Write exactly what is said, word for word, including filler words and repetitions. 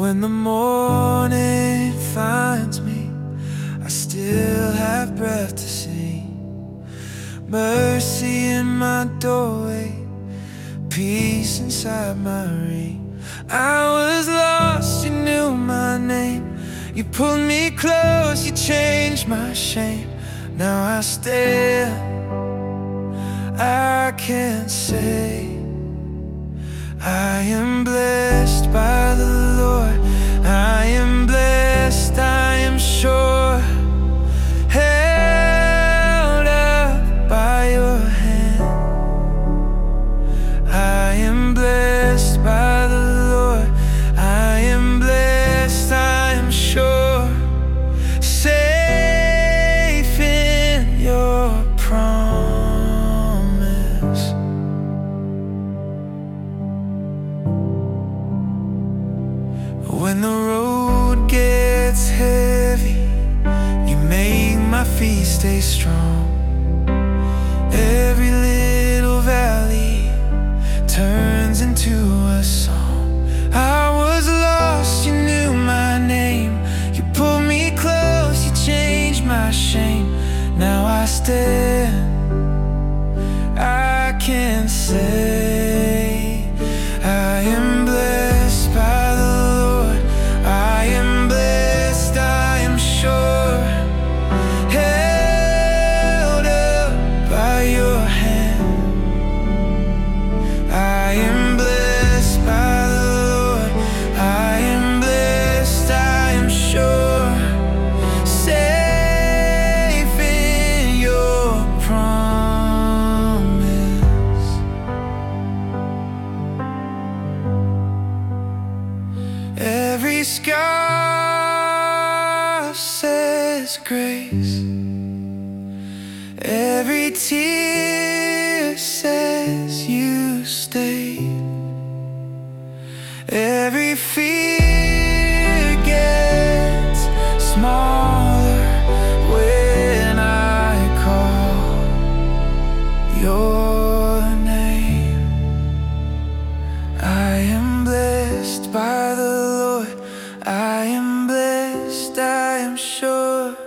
When the morning finds me, I still have breath to sing. Mercy in my doorway, peace inside my ring. I was lost, you knew my name. You pulled me close, you changed my shame. Now I stand, I can't say I am blessed by the Lord. I am blessed, I am sure, held up by your hand. I am blessed by the Lord. I am blessed, I am sure, safe in your promise. When the road gets heavy, you make my feet stay strong. Every little valley turns into a song. I was lost, you knew my name. You pulled me close, you changed my shame. Now I stand, I can say I am blessed by the Lord. I am blessed, I am sure, held up by your hand. I am blessed by the Lord. I am blessed, I am sure, safe in your promise. Every scar says grace. Every tear says you stayed. Every fear gets smaller when I call your name. I am blessed by the Lord. I am blessed, I am sure.